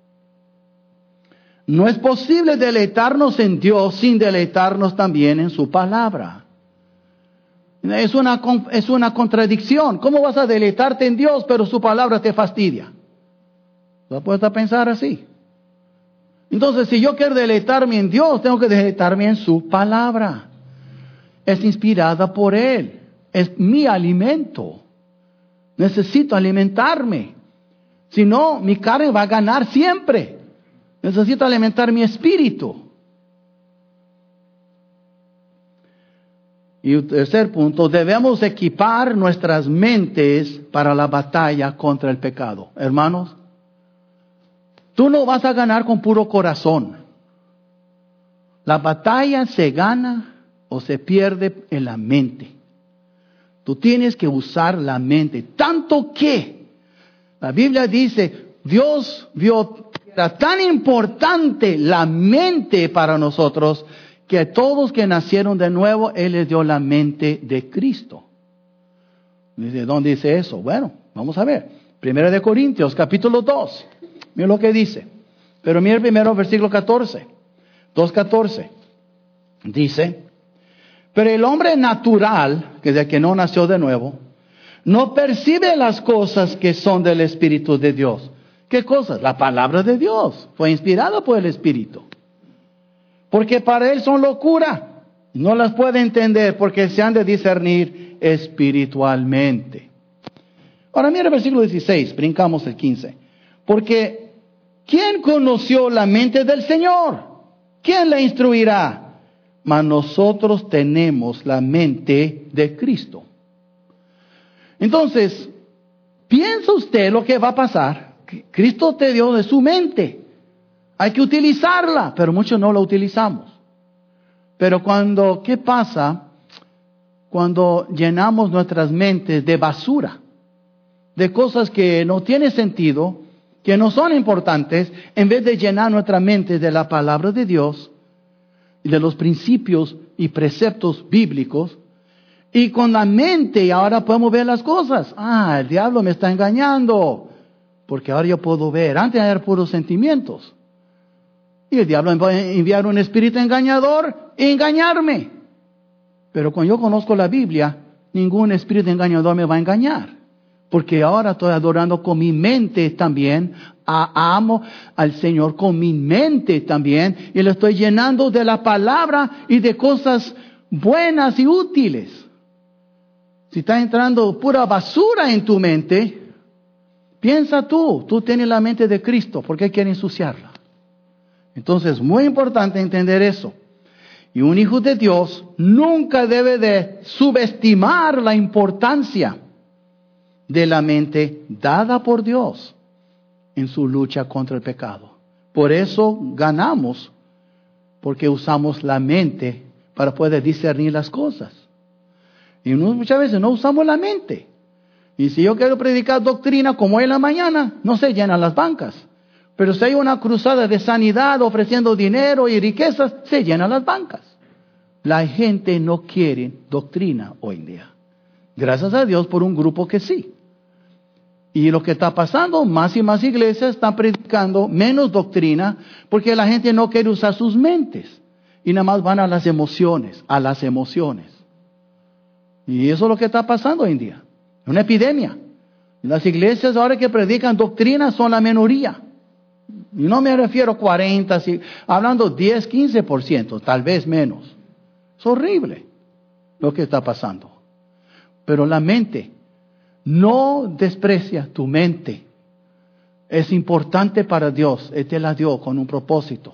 No es posible deleitarnos en Dios sin deleitarnos también en su palabra. Es una contradicción. ¿Cómo vas a deleitarte en Dios pero su palabra te fastidia? ¿No puedes pensar así? Entonces, si yo quiero deleitarme en Dios, tengo que deleitarme en su palabra. Es inspirada por Él. Es mi alimento. Necesito alimentarme. Si no, mi carne va a ganar siempre. Necesito alimentar mi espíritu. Y el tercer punto, debemos equipar nuestras mentes para la batalla contra el pecado. Hermanos, tú no vas a ganar con puro corazón. La batalla se gana o se pierde en la mente. Tú tienes que usar la mente. Tanto que la Biblia dice, Dios vio que era tan importante la mente para nosotros, que a todos que nacieron de nuevo, Él les dio la mente de Cristo. ¿De dónde dice eso? Bueno, vamos a ver. 1 Corintios, capítulo 2. Mira lo que dice. Pero mira primero versículo 14. 2:14. Dice, pero el hombre natural, que es el que no nació de nuevo, no percibe las cosas que son del Espíritu de Dios. ¿Qué cosas? La palabra de Dios. Fue inspirada por el Espíritu. Porque para él son locura. No las puede entender porque se han de discernir espiritualmente. Ahora mira el versículo 16, brincamos el 15. Porque ¿quién conoció la mente del Señor? ¿Quién la instruirá? Mas nosotros tenemos la mente de Cristo. Entonces, ¿piensa usted lo que va a pasar? Cristo te dio de su mente. Hay que utilizarla, pero muchos no la utilizamos. Pero ¿qué pasa cuando llenamos nuestras mentes de basura? De cosas que no tienen sentido, que no son importantes, en vez de llenar nuestra mente de la palabra de Dios y de los principios y preceptos bíblicos, y con la mente ahora podemos ver las cosas. Ah, el diablo me está engañando, porque ahora yo puedo ver. Antes eran puros sentimientos. Y el diablo va a enviar un espíritu engañador y engañarme. Pero cuando yo conozco la Biblia, ningún espíritu engañador me va a engañar. Porque ahora estoy adorando con mi mente también. Amo al Señor con mi mente también. Y le estoy llenando de la palabra y de cosas buenas y útiles. Si está entrando pura basura en tu mente, piensa tú tienes la mente de Cristo, ¿por qué quieres ensuciarla? Entonces es muy importante entender eso. Y un hijo de Dios nunca debe de subestimar la importancia de la mente dada por Dios en su lucha contra el pecado. Por eso ganamos, porque usamos la mente para poder discernir las cosas. Y muchas veces no usamos la mente. Y si yo quiero predicar doctrina como hoy en la mañana, no se llenan las bancas. Pero si hay una cruzada de sanidad ofreciendo dinero y riquezas, se llenan las bancas. La gente no quiere doctrina hoy en día. Gracias a Dios por un grupo que sí. Y lo que está pasando, más y más iglesias están predicando menos doctrina porque la gente no quiere usar sus mentes. Y nada más van a las emociones, Y eso es lo que está pasando hoy en día. Una epidemia. Las iglesias ahora que predican doctrina son la minoría. Y no me refiero a 40, hablando 10, 15%, tal vez menos. Es horrible lo que está pasando. Pero la mente, no desprecia tu mente. Es importante para Dios. Él te la dio con un propósito.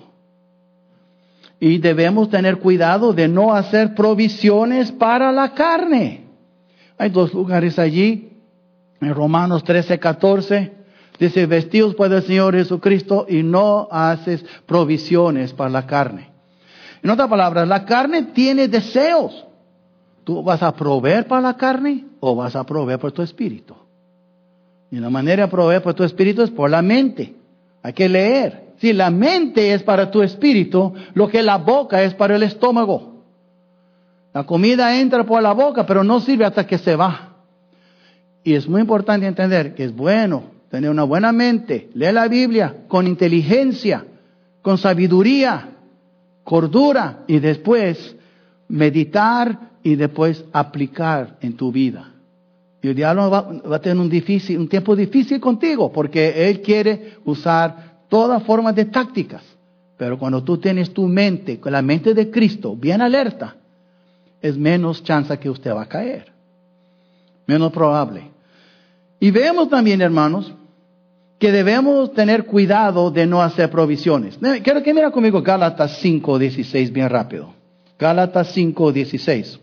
Y debemos tener cuidado de no hacer provisiones para la carne. Hay 2 lugares allí. En Romanos 13:14 dice, vestidos pues del Señor Jesucristo y no haces provisiones para la carne. En otras palabras, la carne tiene deseos. ¿Tú vas a proveer para la carne o vas a proveer por tu espíritu? Y la manera de proveer por tu espíritu es por la mente. Hay que leer. Si la mente es para tu espíritu, lo que la boca es para el estómago. La comida entra por la boca, pero no sirve hasta que se va. Y es muy importante entender que es bueno tener una buena mente, leer la Biblia con inteligencia, con sabiduría, cordura, y después meditar y después aplicar en tu vida. Y el diablo va a tener un tiempo difícil contigo, porque él quiere usar toda forma de tácticas. Pero cuando tú tienes tu mente, con la mente de Cristo, bien alerta, es menos chance que usted va a caer. Menos probable. Y vemos también, hermanos, que debemos tener cuidado de no hacer provisiones. Quiero que mira conmigo Gálatas 5:16 bien rápido. Gálatas 5:16.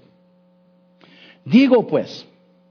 Digo pues,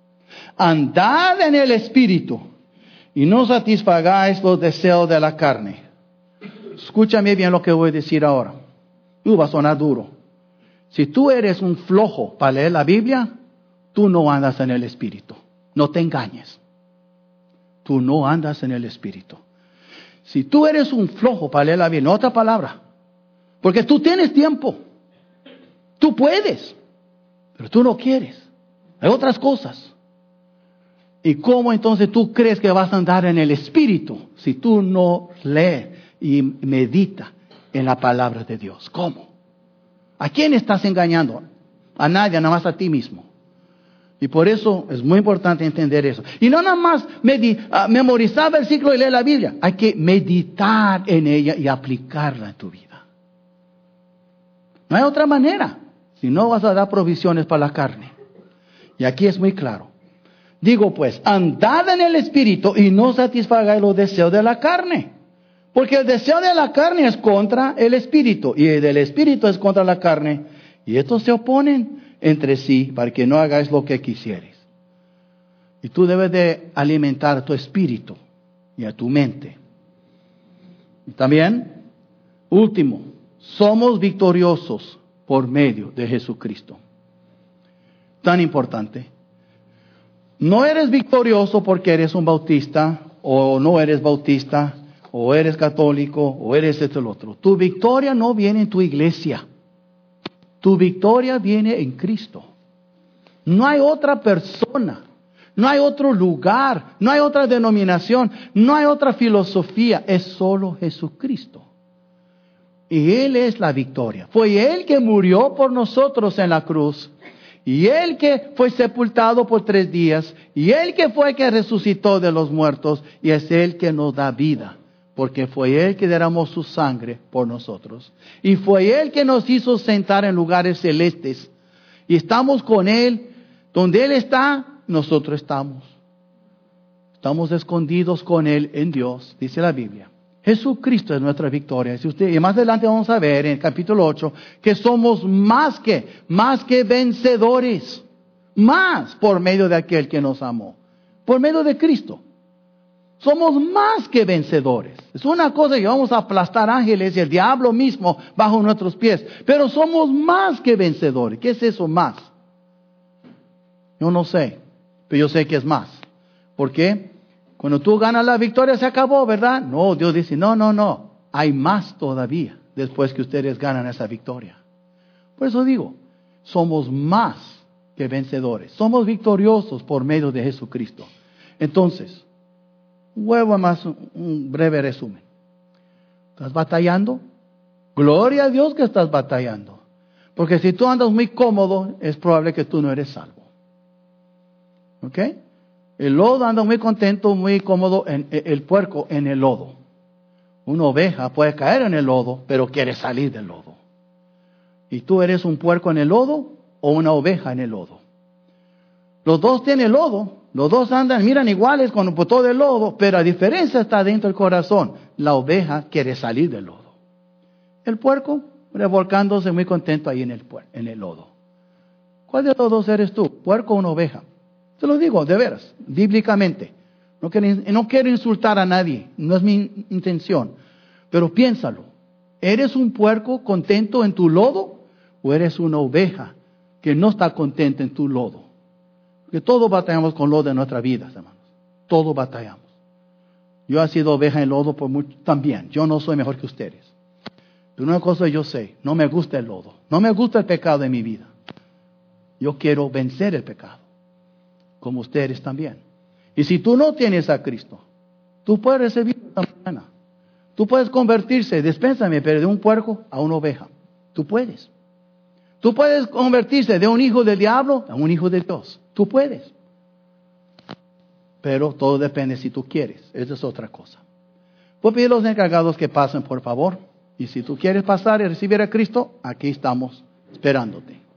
andad en el Espíritu y no satisfagáis los deseos de la carne. Escúchame bien lo que voy a decir ahora. Va a sonar duro. Si tú eres un flojo para leer la Biblia, tú no andas en el Espíritu. No te engañes. Tú no andas en el Espíritu. Si tú eres un flojo para leer la Biblia, en otra palabra, porque tú tienes tiempo, tú puedes, pero tú no quieres. Hay otras cosas. ¿Y cómo entonces tú crees que vas a andar en el Espíritu si tú no lees y meditas en la palabra de Dios? ¿Cómo? ¿A quién estás engañando? A nadie, nada más a ti mismo. Y por eso es muy importante entender eso. Y no nada más memorizar el versículo y leer la Biblia. Hay que meditar en ella y aplicarla en tu vida. No hay otra manera. Si no vas a dar provisiones para la carne. Y aquí es muy claro. Digo pues, andad en el Espíritu y no satisfagáis los deseos de la carne. Porque el deseo de la carne es contra el Espíritu. Y el del Espíritu es contra la carne. Y estos se oponen entre sí para que no hagáis lo que quisieres. Y tú debes de alimentar a tu espíritu y a tu mente. Y también, último, somos victoriosos por medio de Jesucristo. Tan importante. No eres victorioso porque eres un bautista o no eres bautista, o eres católico, o eres esto y lo otro. Tu victoria no viene en tu iglesia. Tu victoria viene en Cristo. No hay otra persona, no hay otro lugar, no hay otra denominación, no hay otra filosofía. Es solo Jesucristo. Y Él es la victoria. Fue Él que murió por nosotros en la cruz. Y Él que fue sepultado por 3 días. Y Él que fue que resucitó de los muertos. Y es Él que nos da vida. Porque fue Él que derramó su sangre por nosotros. Y fue Él que nos hizo sentar en lugares celestes. Y estamos con Él. Donde Él está, nosotros estamos. Estamos escondidos con Él en Dios, dice la Biblia. Jesucristo es nuestra victoria. Y más adelante vamos a ver en el capítulo 8 que somos más que vencedores. Más por medio de aquel que nos amó. Por medio de Cristo. Somos más que vencedores. Es una cosa que vamos a aplastar ángeles y el diablo mismo bajo nuestros pies. Pero somos más que vencedores. ¿Qué es eso más? Yo no sé, pero yo sé que es más. ¿Por qué? Cuando tú ganas la victoria se acabó, ¿verdad? No, Dios dice, no. Hay más todavía después que ustedes ganan esa victoria. Por eso digo, somos más que vencedores. Somos victoriosos por medio de Jesucristo. Entonces, un breve resumen. ¿Estás batallando? Gloria a Dios que estás batallando. Porque si tú andas muy cómodo, es probable que tú no eres salvo. ¿Ok? El lodo anda muy contento, muy cómodo, el puerco en el lodo. Una oveja puede caer en el lodo, pero quiere salir del lodo. ¿Y tú eres un puerco en el lodo o una oveja en el lodo? Los dos tienen lodo, los dos miran iguales con todo el lodo, pero la diferencia está dentro del corazón. La oveja quiere salir del lodo. El puerco revolcándose muy contento ahí en el lodo. ¿Cuál de los dos eres tú? ¿Puerco o una oveja? Te lo digo, de veras, bíblicamente. No quiero insultar a nadie, no es mi intención. Pero piénsalo. ¿Eres un puerco contento en tu lodo? ¿O eres una oveja que no está contenta en tu lodo? Porque todos batallamos con lodo en nuestra vida, hermanos. Todos batallamos. Yo he sido oveja en lodo por mucho también. Yo no soy mejor que ustedes. Pero una cosa yo sé, no me gusta el lodo. No me gusta el pecado en mi vida. Yo quiero vencer el pecado. Como ustedes también. Y si tú no tienes a Cristo, tú puedes recibir esta mañana. Tú puedes convertirse, dispénsame, pero de un puerco a una oveja. Tú puedes. Tú puedes convertirse de un hijo del diablo a un hijo de Dios. Tú puedes. Pero todo depende si tú quieres. Esa es otra cosa. Voy a pedir a los encargados que pasen, por favor. Y si tú quieres pasar y recibir a Cristo, aquí estamos esperándote.